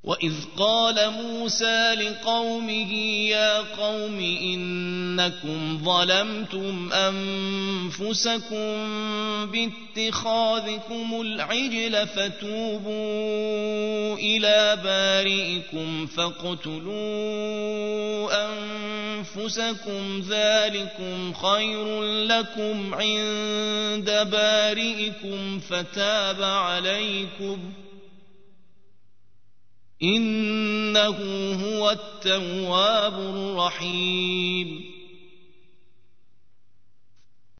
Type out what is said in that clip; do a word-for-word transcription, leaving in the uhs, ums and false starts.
وإذ قال موسى لقومه يا قوم إنكم ظلمتم أنفسكم باتخاذكم العجل فتوبوا إلى بارئكم فاقتلوا أنفسكم ذلكم خير لكم عند بارئكم فتاب عليكم إنه هو التواب الرحيم